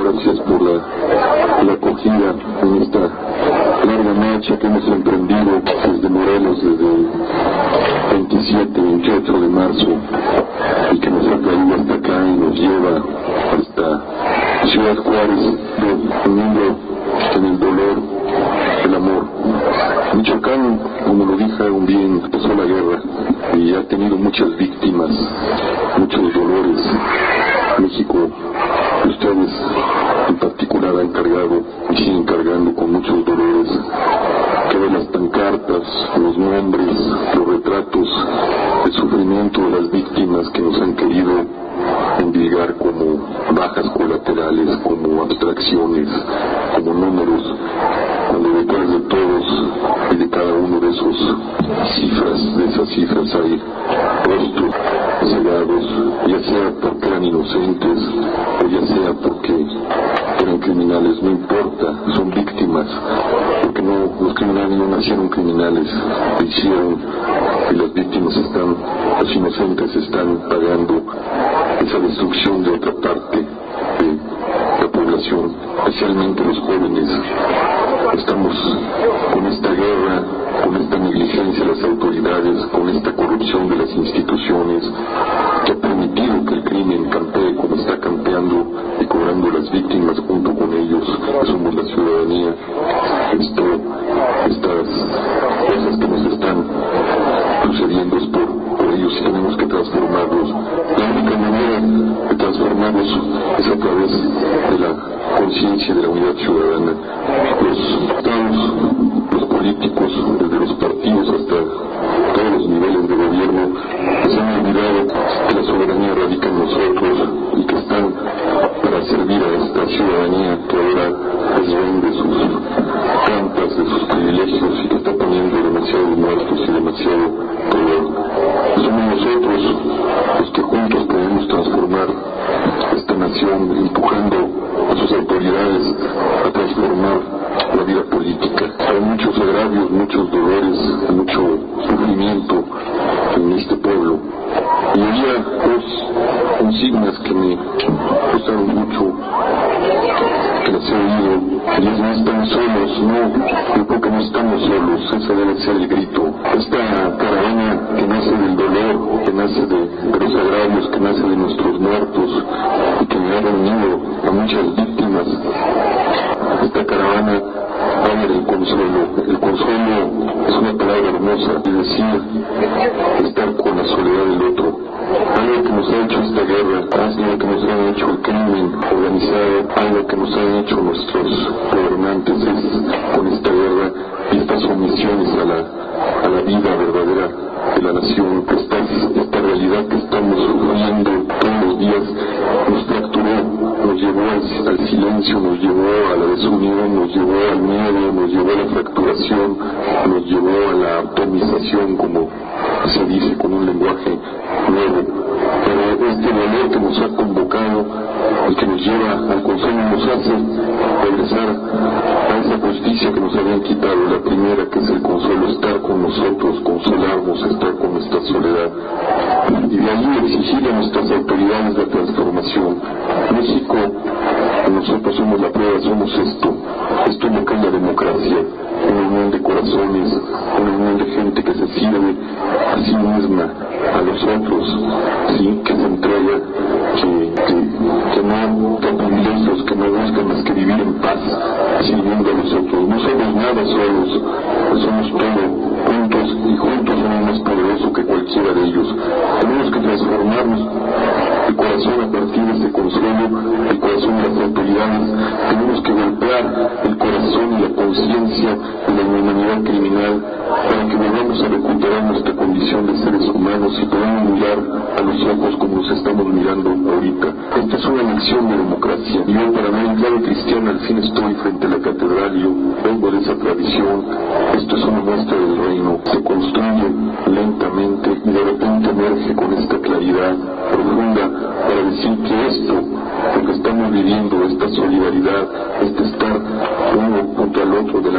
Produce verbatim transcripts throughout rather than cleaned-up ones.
gracias por la, la acogida en esta larga marcha que hemos emprendido desde Morelos, desde el veintisiete, veintiocho de marzo, y que nos ha traído hasta acá y nos lleva hasta Ciudad Juárez, uniendo en el dolor el amor. Michoacán, como lo dije un día, empezó la guerra y ha tenido muchas víctimas, muchos dolores. México, ustedes en particular han cargado y siguen cargando con muchos dolores, que de las pancartas, los nombres, los retratos, el sufrimiento de las víctimas que nos han querido endilgar como bajas colaterales, como abstracciones, como números, cuando detrás de todos y de cada uno de esos cifras, de esas cifras hay rostros cegados, ya sea porque eran inocentes o ya sea porque eran criminales, no importa, son víctimas, porque no, los criminales no nacieron criminales, lo hicieron, y las víctimas están, los inocentes están pagando esa destrucción de otra parte de la población, especialmente los jóvenes. Estamos con esta guerra, con esta negligencia de las autoridades, con esta corrupción de las instituciones, que ha permitido que el crimen campee como está campeando y cobrando las víctimas junto con ellos, que somos la ciudadanía. Esto, estas cosas que nos están sucediendo es por, por ellos y tenemos que transformarlos. La única manera de transformarlos es a través de la conciencia de la unidad ciudadana. Los estados, los políticos, desde los partidos hasta todos los niveles de gobierno, se han olvidado que la soberanía radica en nosotros y que están para servir a esta ciudadanía que ahora les vende sus campas, de sus privilegios y que está poniendo demasiados muertos y demasiado dolor. Somos nosotros los que juntos podemos transformar esta nación, empujando a sus autoridades a transformar la vida política. Hay muchos agravios, muchos dolores, mucho sufrimiento en este pueblo. Y había dos consignas que me gustaron mucho, que las he oído, y es: no están solos. No, yo creo que no estamos solos, ese debe ser el grito. Esta caravana que nace del dolor, que nace de, de los agravios, que nace de nuestros muertos y que me ha reunido a muchas víctimas, esta caravana habla del consuelo. El consuelo es una palabra hermosa, es decir, estar con la soledad del otro. Algo que nos ha hecho esta guerra, algo que nos ha hecho el crimen organizado, algo que nos han hecho nuestros gobernantes es con esta guerra y estas omisiones a la, a la vida verdadera de la nación. Esta, esta realidad que estamos sufriendo todos los días nos fracturó, nos llevó al, al silencio, nos llevó a la desunión, nos llevó al miedo, nos llevó a la fracturación, nos llevó a la atomización, como se dice con un lenguaje nuevo. Pero este valor que nos ha convocado y que nos lleva al consuelo nos hace regresar a esa justicia que nos habían quitado. La primera, que es el consuelo, estar con nosotros, consolarnos, estar con nuestra soledad. Y de ahí exigir a nuestras autoridades la transformación. México, nosotros somos la prueba, somos esto. Esto no crea la democracia, una unión de corazones, una unión de gente que se sirve a sí misma, a los otros, sí, que se entrega, que, que, que no da privilegios, que no busca más que vivir en paz, sirviendo a los otros. No somos nada solos, somos todo, juntos, y juntos somos más poderosos que cualquiera de ellos. Tenemos que transformarnos el corazón a partir de ese consuelo, el corazón de las autoridades. Tenemos que golpear el corazón y la conciencia de la humanidad criminal para que volvamos a recuperar nuestra condición de seres humanos y podamos mirar a los ojos como nos estamos mirando ahorita. Esta es una lección de democracia. Y yo, para mí, en clave cristiana, al fin estoy frente a la catedral y yo vengo de esa tradición. Esto es una muestra del reino. Se construye lentamente y de repente emerge con esta claridad profunda para decir que esto, lo que estamos viviendo, esta solidaridad, este estar uno junto al otro de la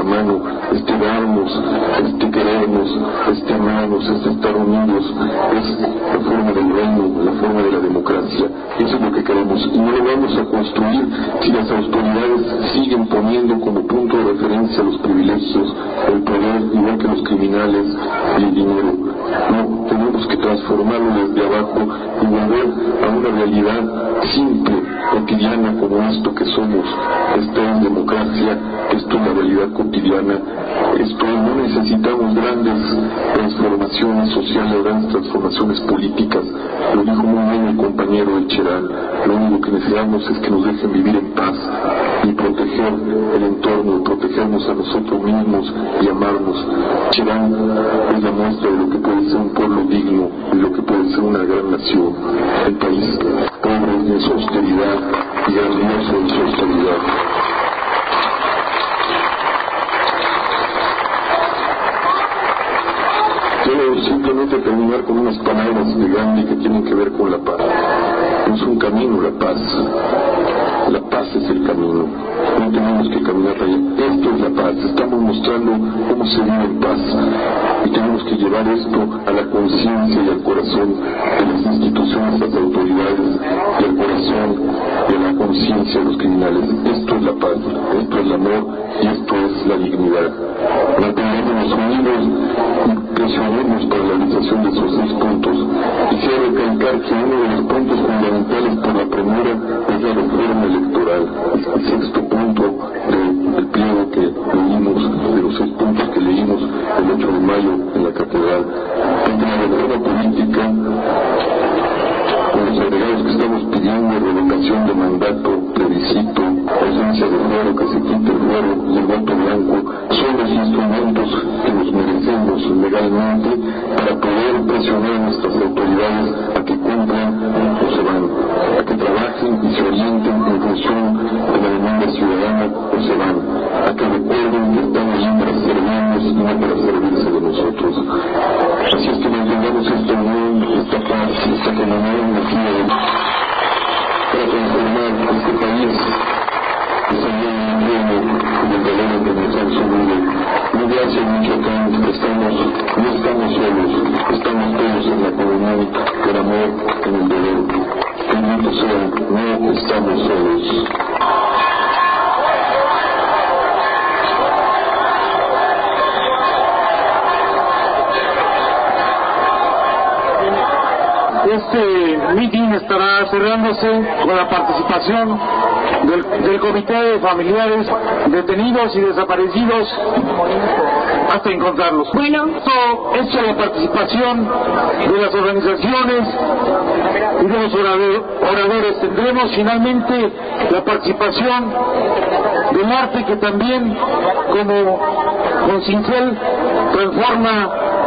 la mano, este darnos, este querernos, este amarnos, este estar unidos, es la forma del reino, la forma de la democracia. Eso es lo que queremos y no lo vamos a construir si las autoridades siguen poniendo como punto de referencia los privilegios, el poder, igual que los criminales y el dinero. No, tenemos que transformarlo desde abajo y volver a una realidad simple, cotidiana como esto que somos. Esta es democracia, esto es la realidad cotidiana. Esto no necesitamos grandes transformaciones sociales, grandes transformaciones políticas. Lo dijo muy bien el compañero Echerán. Lo único que necesitamos es que nos dejen vivir en paz y proteger el entorno, y protegernos a nosotros mismos y amarnos. Echerán es la muestra de lo que puede ser un pueblo digno, de lo que puede ser una gran nación. El país pobre de su austeridad y grandioso de su austeridad. Quiero simplemente terminar con unas palabras de Gandhi que tienen que ver con la paz. No es un camino la paz. La paz es el camino. No tenemos que caminar allá. Esto es la paz. Estamos mostrando cómo se vive en paz. Y tenemos que llevar esto a la conciencia y al corazón de las instituciones, de las autoridades, y al corazón y a la conciencia de los criminales. Esto es la paz, esto es el amor y esto es la dignidad. Mantengámonos unidos y presionemos para la realización de esos seis puntos. Quisiera recalcar que uno de los puntos fundamentales por la premura es la reforma electoral. El sexto punto del pliego que leímos, de los seis puntos que leímos el ocho de mayo en la catedral. Ante la reforma política, con los agregados que estamos pidiendo, revocación de mandato, plebiscito, ausencia de fuero, que se quite el fuero y el voto blanco, son los instrumentos que nos merecemos legalmente para poder presionar a nuestras autoridades a que cumplan o se van, a que trabajen y se orienten en función de la demanda ciudadana o se van, a que recuerden que están allí para servirnos y no para servirse de nosotros. Así es que mantengamos esta unión, esta paz, esta comunión aquí para transformar este país, esa unión y el valor que nos han subido. No gracias Michoacán, estamos, no estamos solos, estamos todos en la comunión, el amor, en el dolor. Bendito sea, no estamos solos. Este meeting estará cerrándose con la participación del, del Comité de Familiares Detenidos y Desaparecidos hasta encontrarlos. Bueno, esto es la participación de las organizaciones y de los oradores. Tendremos finalmente la participación del arte, que también, como con Cincel, transforma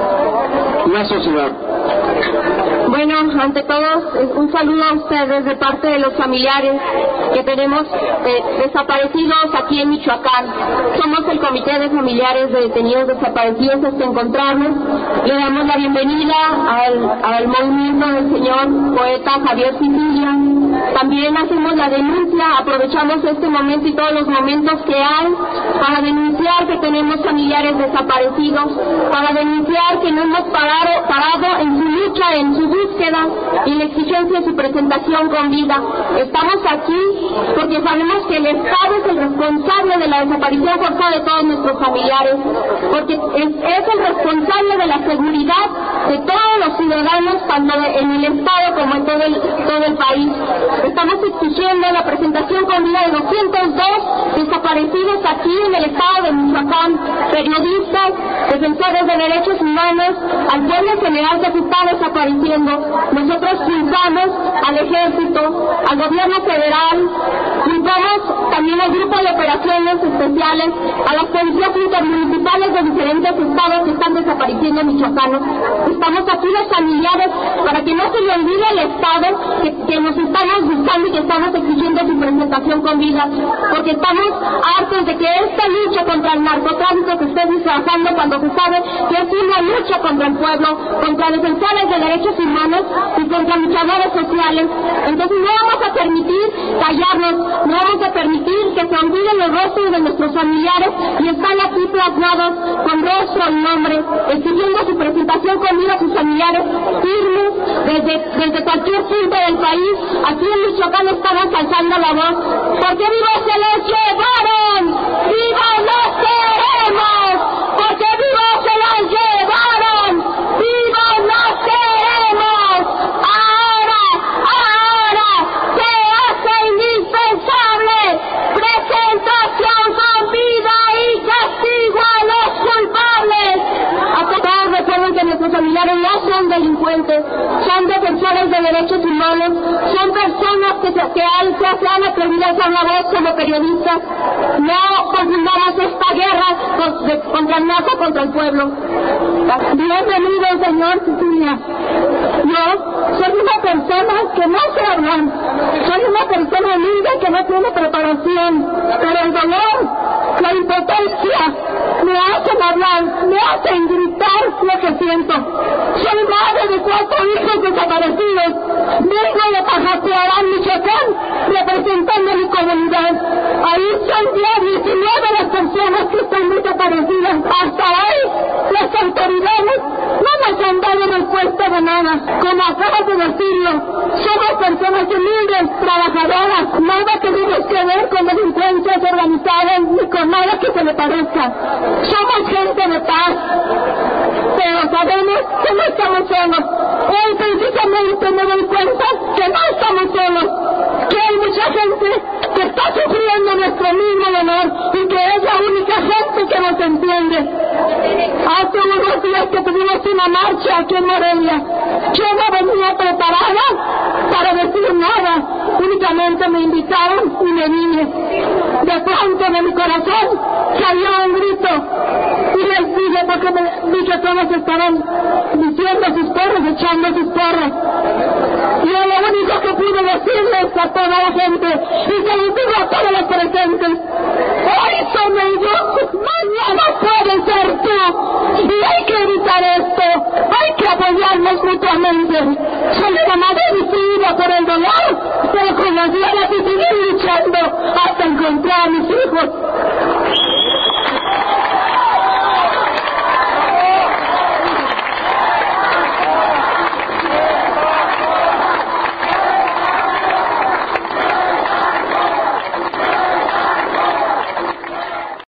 la sociedad. Bueno, ante todo, un saludo a ustedes de parte de los familiares que tenemos eh, desaparecidos aquí en Michoacán. Somos el Comité de Familiares de Detenidos Desaparecidos hasta encontrarnos. Le damos la bienvenida al, al movimiento del señor poeta Javier Sicilia. También hacemos la denuncia, aprovechamos este momento y todos los momentos que hay para denunciar que tenemos familiares desaparecidos, para denunciar que no hemos parado, parado en su lucha, en su búsqueda y la exigencia de su presentación con vida. Estamos aquí porque sabemos que el Estado es el responsable de la desaparición forzada de todos nuestros familiares, porque es, es el responsable de la seguridad de todos los ciudadanos, tanto en el Estado como en todo el, todo el país. Estamos exigiendo la presentación con vida de doscientos dos desaparecidos aquí en el Estado de Michoacán, periodistas, defensores de derechos humanos, al pueblo en general que se está desapareciendo. Nosotros culpamos al Ejército, al Gobierno Federal, culpamos también al Grupo de Operaciones Especiales, a las policías intermunicipales de diferentes estados que están desapareciendo michoacanos. Estamos aquí los familiares para que no se le olvide al Estado que, que nos estamos buscando y que estamos exigiendo su presentación con vida, porque estamos hartos de que esta lucha contra el narcotráfico se esté disfrazando cuando se sabe que es una lucha contra el pueblo, contra defensores de derechos humanos y contra luchadores sociales. Entonces no vamos a permitir callarnos, no vamos a permitir que se olvide conocen los rostros de nuestros familiares y están aquí plasmados con rostro y nombre, exigiendo su presentación conmigo a sus familiares firmes desde, desde cualquier punto del país. Aquí en Michoacán estamos alzando la voz, porque vivos se los llevaron, vivos los queremos, porque vivos se los llevaron, vivos los queremos. Ahora, ahora se hace indispensable presentación con vida y castigo a los culpables. Hasta todos recuerden que nuestros familiares no son delincuentes, son defensores de derechos humanos, son personas que se, que han, que se han atrevido a alzar la voz como periodistas. No confundamos esta guerra con, de, contra el narco, contra el pueblo. Bienvenido, señor Cecilia. Yo soy una persona que no sé hablar, soy una persona humilde que no tiene preparación, pero el dolor, la impotencia me hacen hablar, me hacen gritar lo que siento. Soy madre de cuatro hijos desaparecidos, vengo de Pajacuarán, Michoacán, representando mi comunidad. Ahí son ya diecinueve las personas que están desaparecidas. Hasta hoy las autoridades no nos han dado respuesta de nada. Como acabas de decirlo, somos personas humildes, trabajadoras, nada que tenemos que ver con delincuencias organizadas ni con nada que se le parezca. Somos gente de paz, pero sabemos que no estamos solos. Hoy precisamente me doy cuenta que no estamos solos, que hay mucha gente que está sufriendo nuestro mismo dolor y que es la única gente que nos entiende. Hace unos días que tuvimos una marcha aquí en Morelia, yo no venía preparada para decir nada, únicamente me invitaron y me vine. De pronto de mi corazón salió un grito y les dije, porque me vi que todos estaban diciendo sus porras, echando sus porras. Y yo lo único que pude decirles a toda la gente, y se los digo a todos los presentes: hoy son ellos, mañana pueden ser tú, y hay que evitar esto, hay que apoyarnos mutuamente. Soy una madre decidida por el dolor, pero con las ganas de seguir luchando hasta encontrar a mis hijos.